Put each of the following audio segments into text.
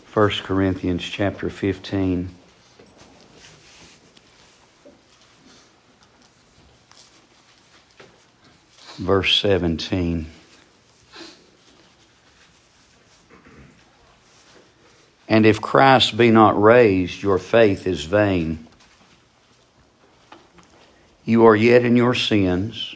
1 Corinthians chapter 15. Verse 17. And if Christ be not raised, your faith is vain. You are yet in your sins.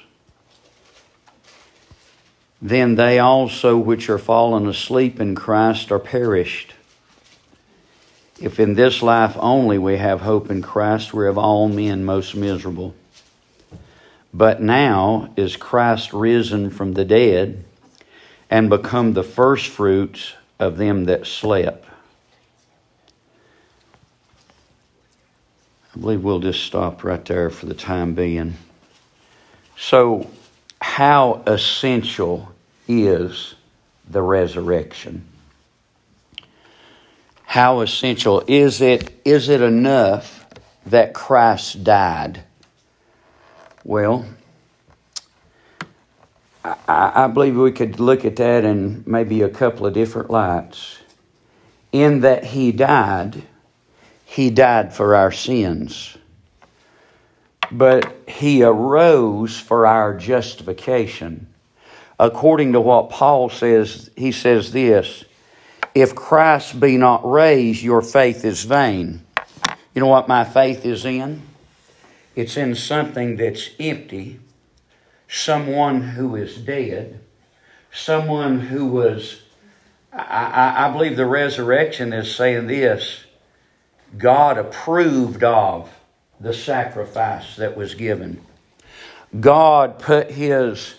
Then they also which are fallen asleep in Christ are perished. If in this life only we have hope in Christ, we're of all men most miserable. But now is Christ risen from the dead and become the firstfruits of them that slept. I believe we'll just stop right there for the time being. So, how essential is the resurrection? How essential is it? Is it enough that Christ died? Well, I believe we could look at that in maybe a couple of different lights. In that He died for our sins. But He arose for our justification. According to what Paul says, he says this: if Christ be not raised, your faith is vain. You know what my faith is in? It's in something that's empty, someone who is dead, someone who was... I believe the resurrection is saying this: God approved of the sacrifice that was given. God put His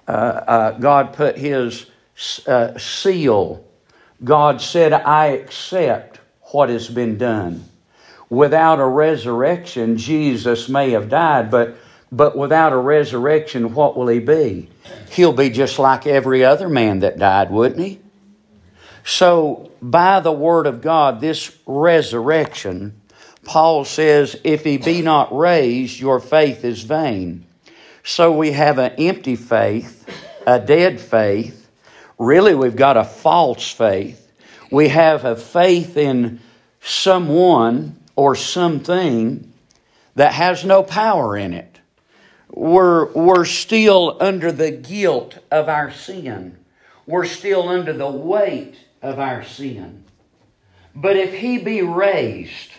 seal. God said, I accept what has been done. Without a resurrection, Jesus may have died, but without a resurrection, what will He be? He'll be just like every other man that died, wouldn't He? So, by the Word of God, this resurrection, Paul says, if He be not raised, your faith is vain. So we have an empty faith, a dead faith. Really, we've got a false faith. We have a faith in someone or something that has no power in it. We're still under the guilt of our sin. We're still under the weight of our sin. But if He be raised,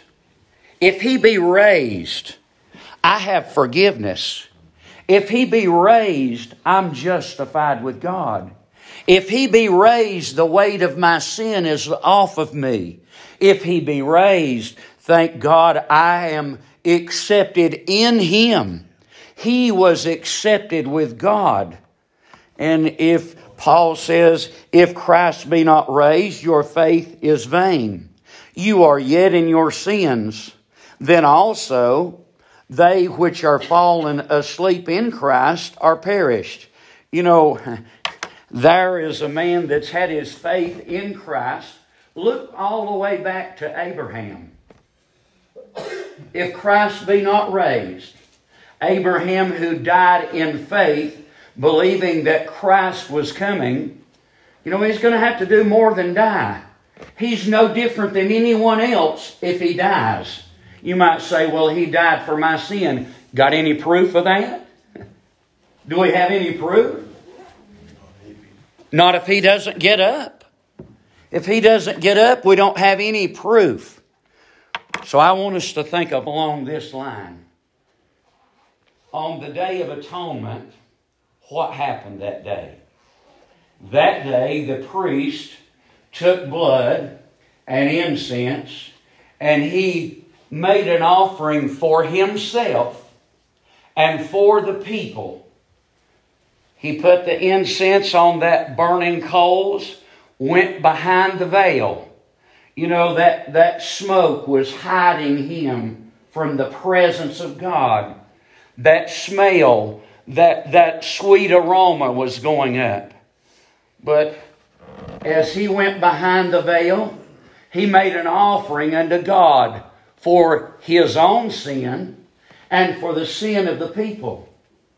I have forgiveness. If He be raised, I'm justified with God. If He be raised, the weight of my sin is off of me. If He be raised, thank God I am accepted in Him. He was accepted with God. And if Paul says, if Christ be not raised, your faith is vain. You are yet in your sins. Then also they which are fallen asleep in Christ are perished. You know, there is a man that's had his faith in Christ. Look all the way back to Abraham. If Christ be not raised, Abraham, who died in faith, believing that Christ was coming, you know, he's going to have to do more than die. He's no different than anyone else if he dies. You might say, well, he died for my sin. Got any proof of that? Do we have any proof? Not if he doesn't get up. If he doesn't get up, we don't have any proof. So I want us to think of along this line. On the Day of Atonement, what happened that day? That day, the priest took blood and incense, and he made an offering for himself and for the people. He put the incense on that burning coals, went behind the veil. You know, that smoke was hiding him from the presence of God. That smell, that sweet aroma was going up. But as he went behind the veil, he made an offering unto God for his own sin and for the sin of the people.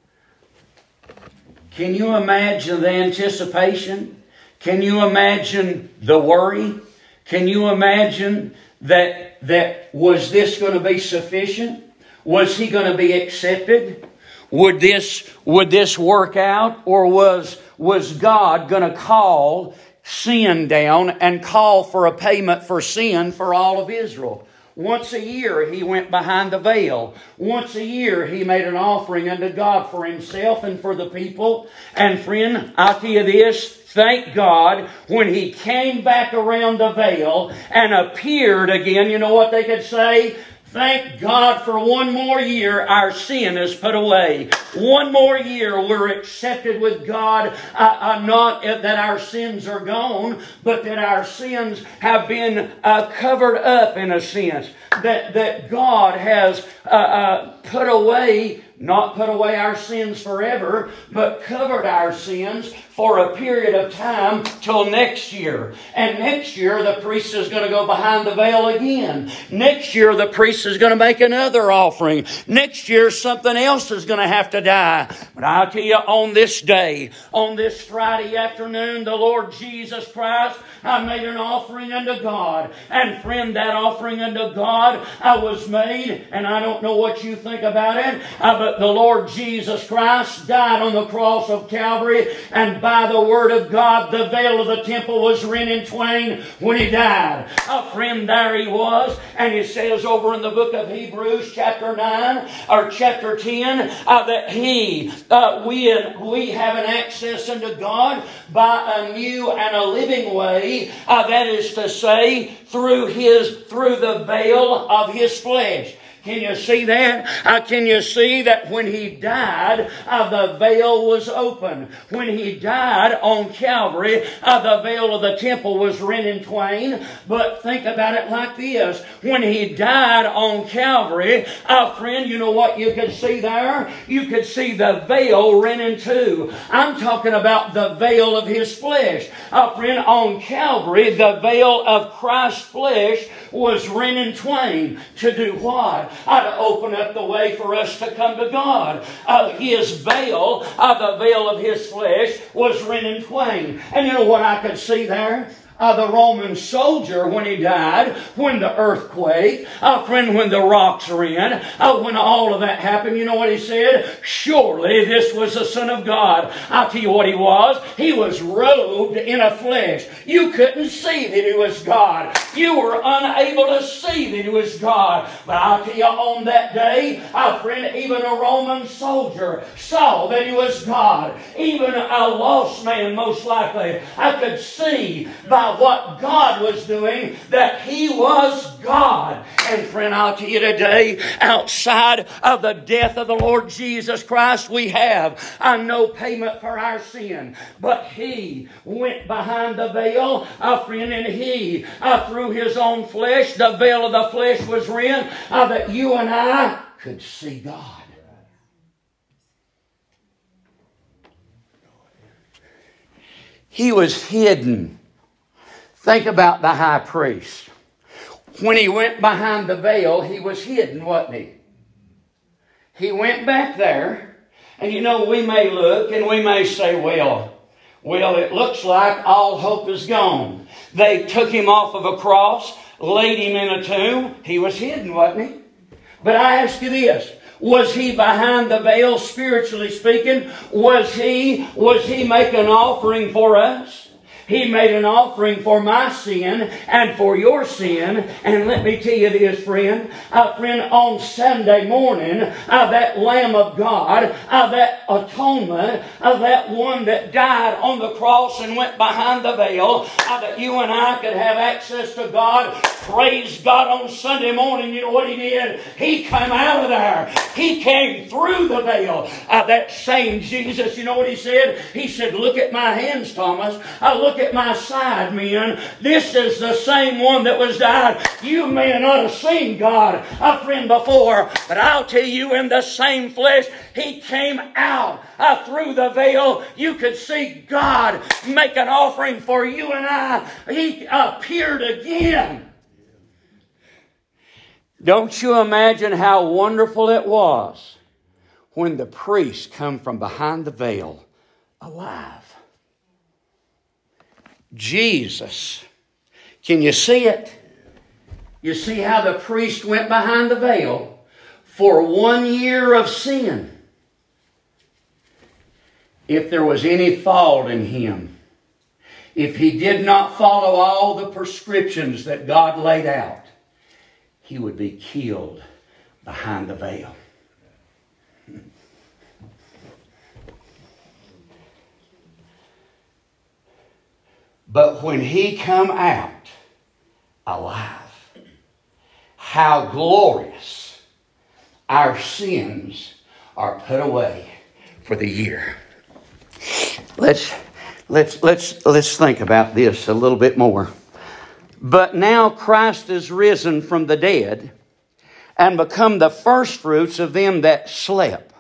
Can you imagine the anticipation? Can you imagine the worry? Can you imagine that was this going to be sufficient? Was he going to be accepted? Would this work out? Or was God going to call sin down and call for a payment for sin for all of Israel? Once a year he went behind the veil. Once a year he made an offering unto God for himself and for the people. And friend, I'll tell you this, thank God when he came back around the veil and appeared again, you know what they could say? Thank God for one more year our sin is put away. One more year we're accepted with God. Not that our sins are gone, but that our sins have been covered up in a sense. That God has put away, not put away our sins forever, but covered our sins for a period of time till next year. And next year the priest is going to go behind the veil again. Next year the priest is going to make another offering. Next year something else is going to have to die. But I'll tell you, on this day, on this Friday afternoon, the Lord Jesus Christ, I made an offering unto God. And friend, that offering unto God was made, and I don't know what you think about it, but the Lord Jesus Christ died on the cross of Calvary, and by the Word of God, the veil of the temple was rent in twain when He died. Friend, there He was, and it says over in the book of Hebrews chapter 9 or chapter 10 that we have an access unto God by a new and a living way, that is to say, through the veil of His flesh. Can you see that? Can you see that when He died, the veil was open? When He died on Calvary, the veil of the temple was rent in twain. But think about it like this. When He died on Calvary, friend, you know what you could see there? You could see the veil rent in two. I'm talking about the veil of His flesh. Friend, on Calvary, the veil of Christ's flesh was rent in twain. To do what? To open up the way for us to come to God. His veil, the veil of His flesh, was rent in twain. And you know what I could see there? The Roman soldier, when he died, when the earthquake, friend, when the rocks rent, when all of that happened, you know what he said? Surely this was the Son of God. I'll tell you what He was. He was robed in a flesh. You couldn't see that He was God. You were unable to see that He was God. But I'll tell you, on that day, friend, even a Roman soldier saw that He was God. Even a lost man, most likely, I could see by what God was doing that He was God. And friend, I'll tell you today, outside of the death of the Lord Jesus Christ, we have no payment for our sin. But He went behind the veil, friend, and He, through His own flesh, the veil of the flesh was rent, that you and I could see God. He was hidden. Think about the high priest. When he went behind the veil, he was hidden, wasn't he? He went back there, and you know, we may look and we may say, well, it looks like all hope is gone. They took Him off of a cross, laid Him in a tomb. He was hidden, wasn't he? But I ask you this. Was He behind the veil, spiritually speaking? Was He making an offering for us? He made an offering for my sin and for your sin. And let me tell you this, friend. On Sunday morning, that Lamb of God, that atonement, that one that died on the cross and went behind the veil, that you and I could have access to God. Praise God, on Sunday morning, you know what He did? He came out of there. He came through the veil. That same Jesus, you know what He said? He said, look at my hands, Thomas. Look at my side, men. This is the same one that was died. You may not have seen God, friend, before, but I'll tell you, in the same flesh, He came out through the veil. You could see God make an offering for you and I. He appeared again. Don't you imagine how wonderful it was when the priest come from behind the veil alive? Jesus Can you see it? You see how the priest went behind the veil for 1 year of sin. If there was any fault in him, if he did not follow all the prescriptions that God laid out, he would be killed behind the veil. But when he come out alive, how glorious our sins are put away for the year. Let's think about this a little bit more. But now Christ is risen from the dead and become the firstfruits of them that slept.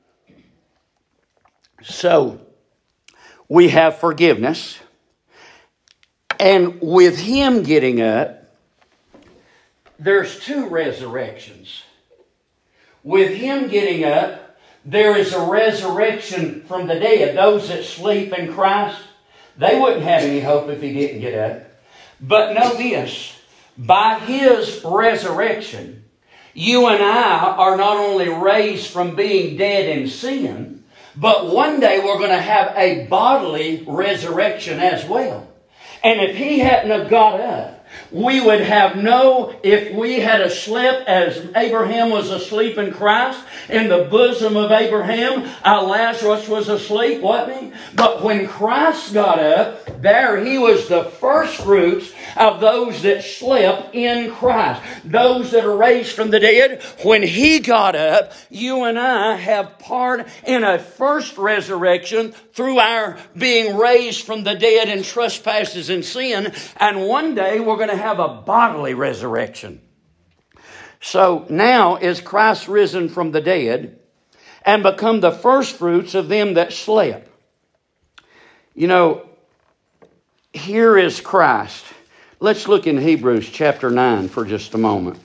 So we have forgiveness. And with him getting up, there's two resurrections. With him getting up, there is a resurrection from the dead. Those that sleep in Christ, they wouldn't have any hope if he didn't get up. But know this, by his resurrection, you and I are not only raised from being dead in sin, but one day we're going to have a bodily resurrection as well. And if he hadn't have got up, we would have if we had slept as Abraham was asleep in Christ, in the bosom of Abraham, Lazarus was asleep, wasn't he? But when Christ got up, there he was the first fruits of those that slept in Christ. Those that are raised from the dead, when he got up, you and I have part in a first resurrection through our being raised from the dead in trespasses and sin. And one day we're going to have a bodily resurrection. So now is Christ risen from the dead and become the firstfruits of them that slept. You know, here is Christ. Let's look in Hebrews chapter 9 for just a moment.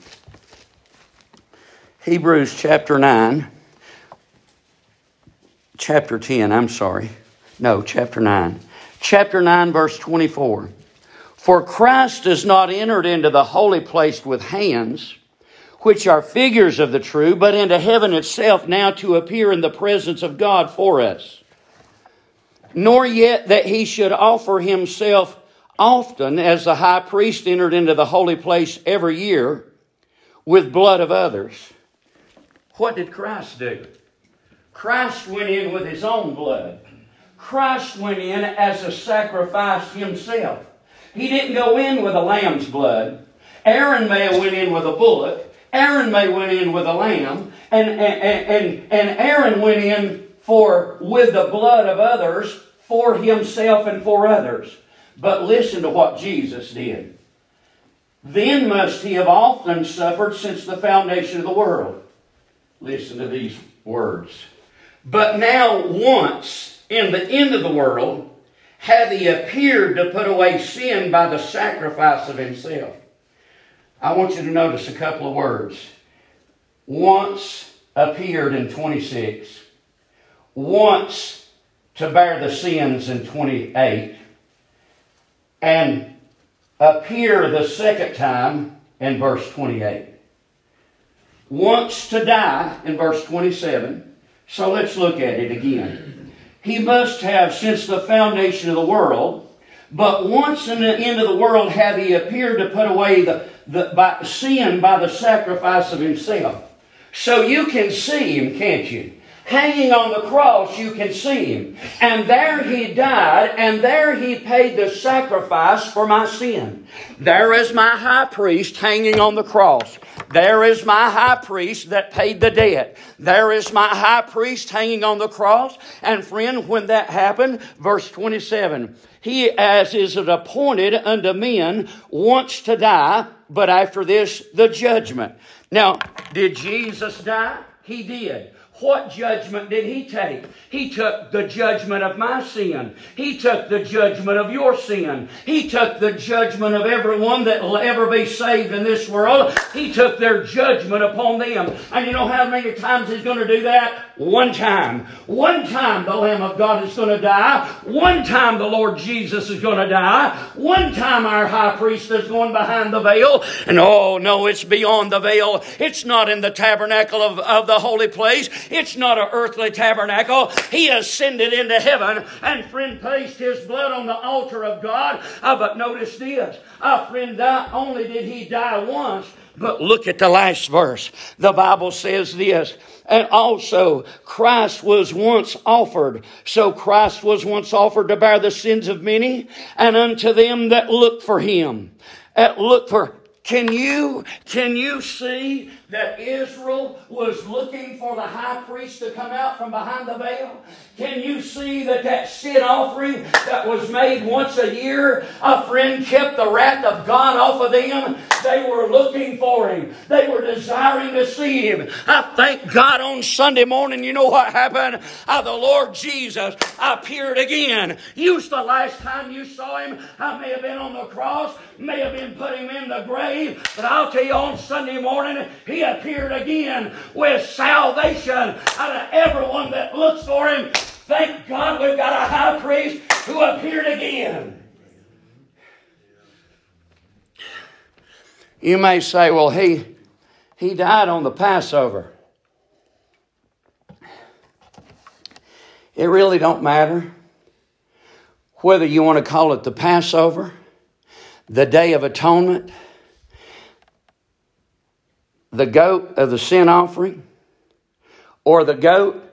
Hebrews chapter 9. Chapter 10, I'm sorry. No, chapter 9. Chapter 9, verse 24. For Christ is not entered into the holy place with hands, which are figures of the true, but into heaven itself, now to appear in the presence of God for us. Nor yet that he should offer himself often, as the high priest entered into the holy place every year with blood of others. What did Christ do? Christ went in with his own blood. Christ went in as a sacrifice himself. He didn't go in with a lamb's blood. Aaron may have went in with a bullock. Aaron may have went in with a lamb. And Aaron went in with the blood of others for himself and for others. But listen to what Jesus did. Then must he have often suffered since the foundation of the world. Listen to these words. But now once in the end of the world hath he appeared to put away sin by the sacrifice of himself. I want you to notice a couple of words. Once appeared in 26. Once to bear the sins in 28. And appear the second time in verse 28. Once to die in verse 27. So let's look at it again. He must have since the foundation of the world, but once in the end of the world hath he appeared to put away by sin by the sacrifice of himself. So you can see him, can't you? Hanging on the cross, you can see him. And there he died, and there he paid the sacrifice for my sin. There is my high priest hanging on the cross. There is my high priest that paid the debt. There is my high priest hanging on the cross. And friend, when that happened, verse 27, he as is it appointed unto men once to die, but after this the judgment. Now, did Jesus die? He did. what judgment did He take? He took the judgment of my sin. He took the judgment of your sin. He took the judgment of everyone that will ever be saved in this world. He took their judgment upon them. And you know how many times He's going to do that? One time. One time the Lamb of God is going to die. One time the Lord Jesus is going to die. One time our high priest is going behind the veil. And oh no, it's beyond the veil. It's not in the tabernacle of the holy place. It's not an earthly tabernacle. He ascended into heaven and friend placed His blood on the altar of God. But notice this. Friend, not only did He die once, but look at the last verse. The Bible says this. And also, Christ was once offered. So Christ was once offered to bear the sins of many, and unto them that look for Him. Can you see that Israel was looking for the high priest to come out from behind the veil? Can you see that sin offering that was made once a year, a friend, kept the wrath of God off of them? They were looking for Him. They were desiring to see Him. I thank God on Sunday morning, you know what happened? The Lord Jesus appeared again. The last time you saw Him, I may have been on the cross, may have been putting Him in the grave, but I'll tell you on Sunday morning, He appeared again with salvation out of everyone that looks for Him. Thank God we've got a high priest who appeared again. You may say, well, he died on the Passover. It really don't matter whether you want to call it the Passover, the Day of Atonement, the goat of the sin offering, or the goat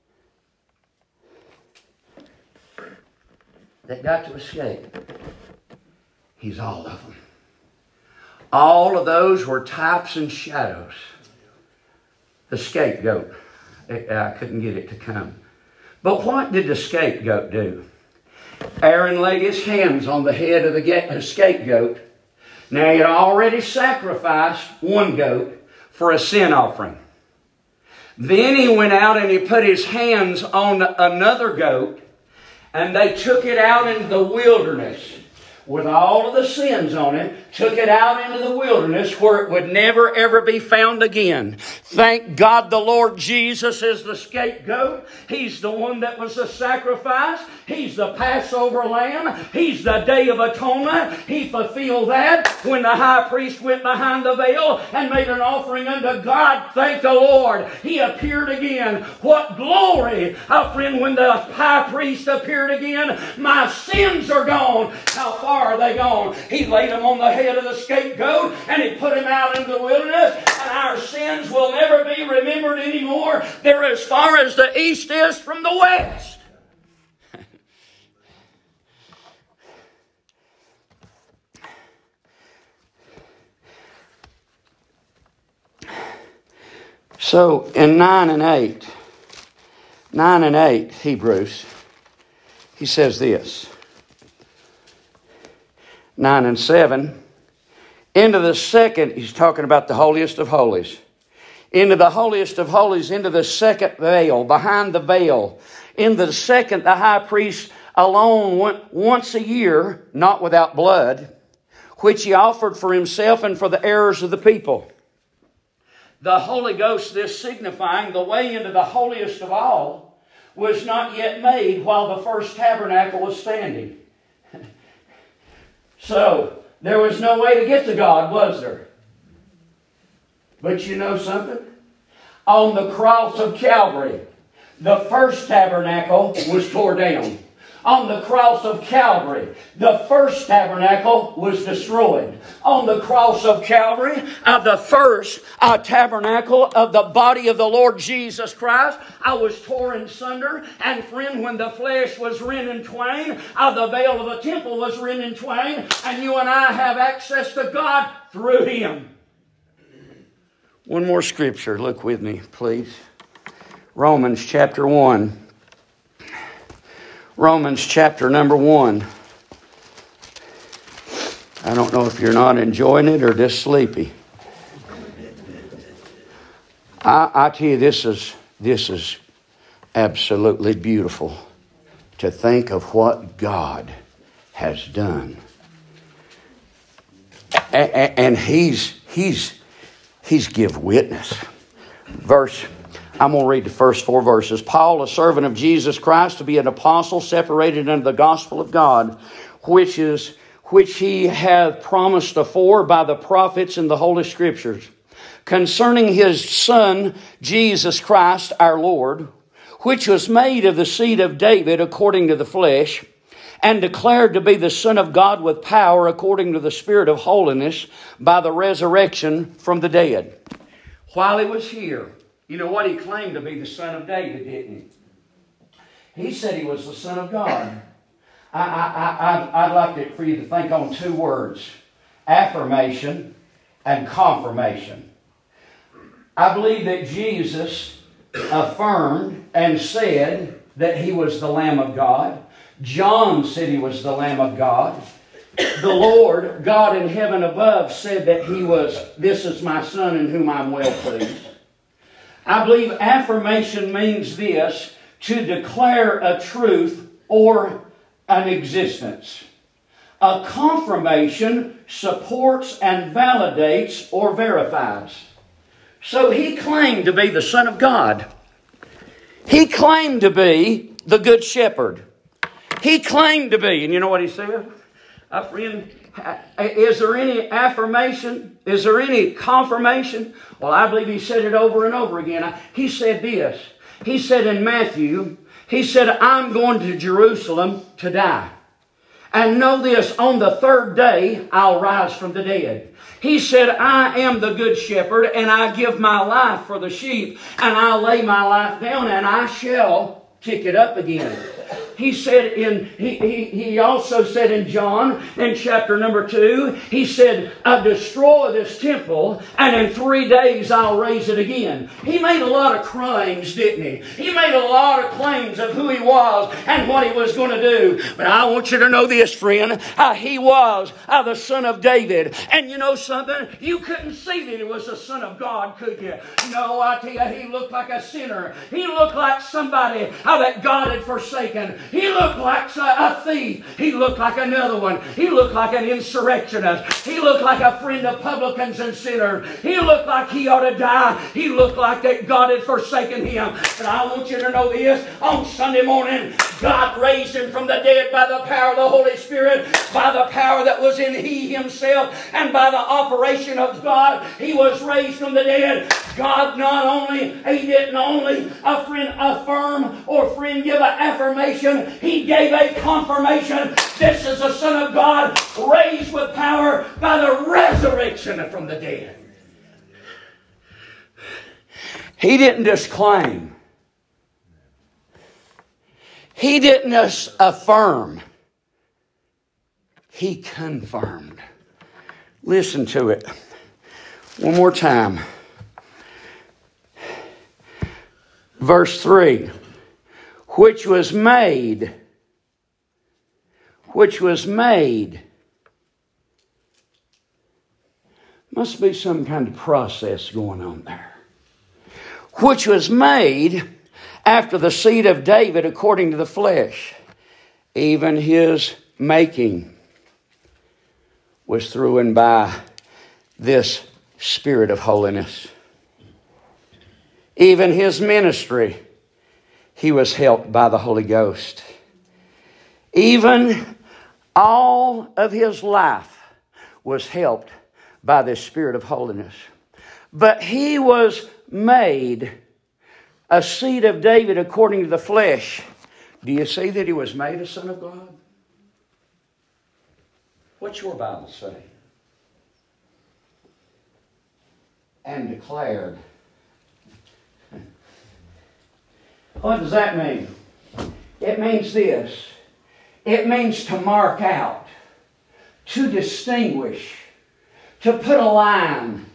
that got to escape. He's all of them. All of those were types and shadows. The scapegoat. I couldn't get it to come. But what did the scapegoat do? Aaron laid his hands on the head of the scapegoat. Now he had already sacrificed one goat for a sin offering. Then he went out and he put his hands on another goat, and they took it out into the wilderness with all of the sins on it, took it out into the wilderness where it would never ever be found again. Thank God the Lord Jesus is the scapegoat. He's the one that was the sacrifice. He's the Passover lamb. He's the Day of Atonement. He fulfilled that when the high priest went behind the veil and made an offering unto God. Thank the Lord. He appeared again. What glory, friend, when the high priest appeared again. My sins are gone. How far are they gone? He laid them on the head of the scapegoat and He put him out into the wilderness, and our sins will never be remembered anymore. They're as far as the east is from the west. So in 9 and 8, Hebrews, he says this. 9 and 7. Into the second, he's talking about the holiest of holies. Into the holiest of holies, into the second veil, behind the veil. In the second, the high priest alone went once a year, not without blood, which he offered for himself and for the errors of the people. The Holy Ghost, this signifying the way into the holiest of all, was not yet made while the first tabernacle was standing. So, there was no way to get to God, was there? But you know something? On the cross of Calvary, the first tabernacle was torn down. On the cross of Calvary, the first tabernacle was destroyed. On the cross of Calvary, the first tabernacle of the body of the Lord Jesus Christ, I was torn in sunder. And friend, when the flesh was rent in twain, the veil of the temple was rent in twain, and you and I have access to God through Him. One more scripture. Look with me, please. Romans chapter 1. Romans chapter number 1. I don't know if you're not enjoying it or just sleepy. I tell you, this This is absolutely beautiful to think of what God has done. And He's give witness. I'm going to read the first 4 verses. Paul, a servant of Jesus Christ, to be an apostle, separated unto the gospel of God, which He hath promised afore by the prophets in the Holy Scriptures, concerning His Son, Jesus Christ, our Lord, which was made of the seed of David according to the flesh, and declared to be the Son of God with power according to the Spirit of holiness by the resurrection from the dead. While He was here, you know what He claimed to be the Son of David, didn't He? He said He was the Son of God. I'd like it for you to think on 2 words: affirmation and confirmation. I believe that Jesus affirmed and said that He was the Lamb of God. John said He was the Lamb of God. The Lord, God in heaven above, said that He was, "This is my Son in whom I'm well pleased." I believe affirmation means this: to declare a truth or an existence. A confirmation supports and validates or verifies. So He claimed to be the Son of God. He claimed to be the Good Shepherd. He claimed to be, and you know what He said? Friend, is there any affirmation? Is there any confirmation? Well, I believe He said it over and over again. He said this. He said in Matthew, He said, "I'm going to Jerusalem to die. And know this, on the 3rd day, I'll rise from the dead." He said, "I am the Good Shepherd, and I give my life for the sheep, and I'll lay my life down, and I shall pick it up again." He said He also said in John, in chapter number 2, He said, "Destroy this temple, and in 3 days I'll raise it again." He made a lot of claims, didn't He? He made a lot of claims of who He was and what He was going to do. But I want you to know this, friend. He was the Son of David. And you know something? You couldn't see that He was the Son of God, could you? No, I tell you, He looked like a sinner. He looked like somebody that God had forsaken. He looked like a thief. He looked like another one. He looked like an insurrectionist. He looked like a friend of publicans and sinners. He looked like he ought to die. He looked like that God had forsaken him. But I want you to know this. On Sunday morning, God raised Him from the dead by the power of the Holy Spirit, by the power that was in He Himself, and by the operation of God, He was raised from the dead. God He didn't only affirm or give an affirmation. He gave a confirmation. This is the Son of God, raised with power by the resurrection from the dead. He didn't just claim. He didn't just affirm. He confirmed. Listen to it one more time. Verse 3. Which was made. Must be some kind of process going on there. Which was made after the seed of David according to the flesh. Even His making was through and by this Spirit of holiness. Even His ministry, He was helped by the Holy Ghost. Even all of His life was helped by this Spirit of holiness. But He was made a seed of David according to the flesh. Do you see that He was made a Son of God? What's your Bible say? And declared. What does that mean? It means this. It means to mark out, to distinguish, to put a line.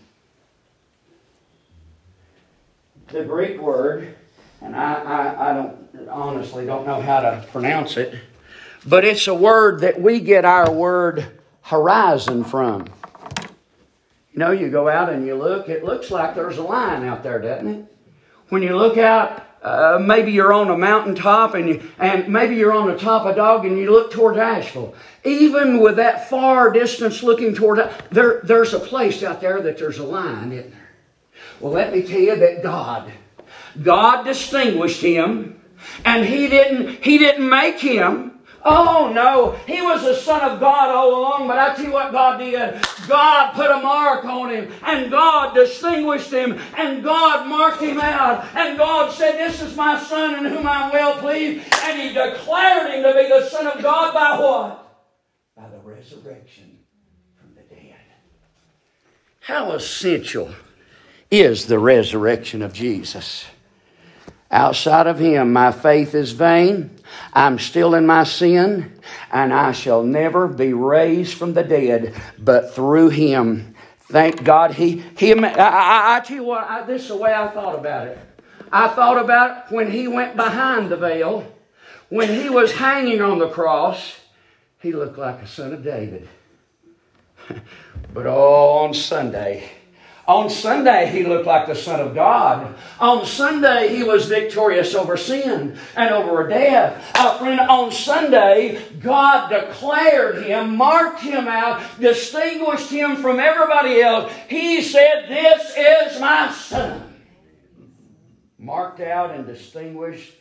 The Greek word, and I honestly don't know how to pronounce it, but it's a word that we get our word horizon from. You know, you go out and you look, it looks like there's a line out there, doesn't it? When you look out, maybe you're on a mountaintop and maybe you're on the top of Dog and you look toward Asheville. Even with that far distance looking toward, there's a place out there that there's a line, isn't there? Well, let me tell you that God distinguished him, and He didn't make him. Oh no, he was the Son of God all along, but I tell you what God did. God put a mark on him, and God distinguished him, and God marked him out, and God said, this is my Son in whom I'm well pleased, and He declared him to be the Son of God by what? By the resurrection from the dead. How essential is the resurrection of Jesus? Outside of Him, my faith is vain. I'm still in my sin, and I shall never be raised from the dead. But through Him, thank God, I tell you what, this is the way I thought about it. I thought about when He went behind the veil, when He was hanging on the cross, He looked like a son of David. But on Sunday, He looked like the Son of God. On Sunday, He was victorious over sin and over death. Friend, on Sunday, God declared Him, marked Him out, distinguished Him from everybody else. He said, this is my Son. Marked out and distinguished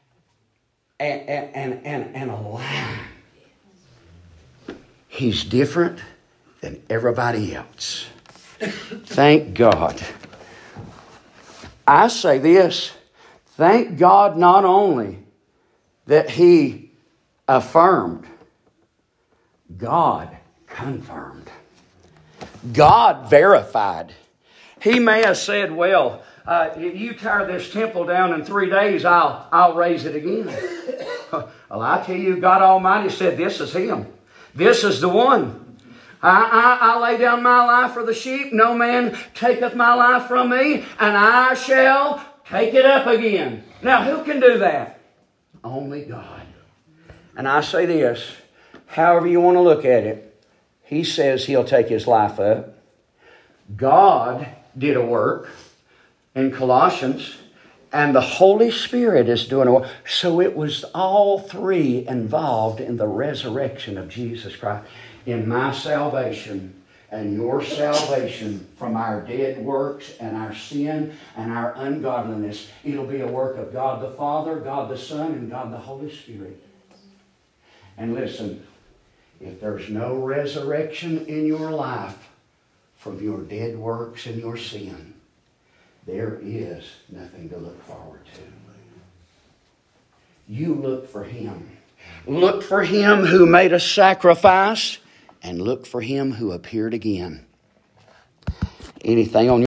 and alive. He's different than everybody else. Thank God. I say this, thank God not only that He affirmed, God confirmed. God verified. He may have said, well, if you tear this temple down in 3 days, I'll raise it again. Well, I tell you, God Almighty said, this is Him. This is the one. I lay down my life for the sheep. No man taketh my life from me, and I shall take it up again. Now, who can do that? Only God. And I say this, however you want to look at it, He says He'll take His life up. God did a work in Colossians, and the Holy Spirit is doing a work. So it was all three involved in the resurrection of Jesus Christ. In my salvation and your salvation from our dead works and our sin and our ungodliness, it'll be a work of God the Father, God the Son, and God the Holy Spirit. And listen, if there's no resurrection in your life from your dead works and your sin, there is nothing to look forward to. You look for Him. Look for Him who made a sacrifice, and look for Him who appeared again. Anything on your